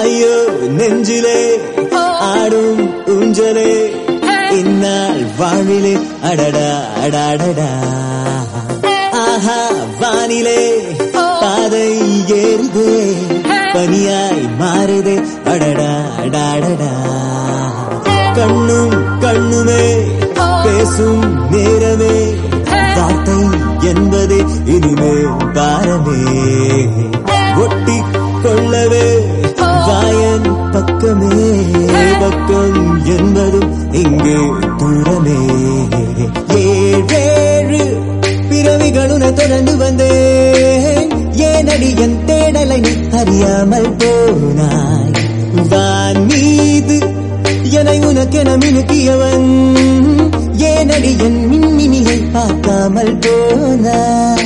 ஐயோ நெஞ்சிலே ஆடும் ஊஞ்சலே இந்நாள் வாழிலே அடடா அடாடடா ஆஹா வானிலே பாதை ஏறுதே பனியாய் மாறுதே அடடா அடாடடா கண்ணும் கண்ணுமே பேசும் நேரமே வார்த்தை என்பதே இனிமே பாரமே ஒட்டி கொள்ளவே வாயன் பக்கமே பக்கம் என்பதும் இங்கே தூரமே ஏழேழு பிறவிகளுன தொடர்ந்து வந்தேன் ஏனடி என் தேடலை நீ அறியாமல் போனாய் வான் மீது என்னை உனக்கென மினுக்கியவன் ஏனடி என் மின்மினியை பார்க்காமல் போனாய்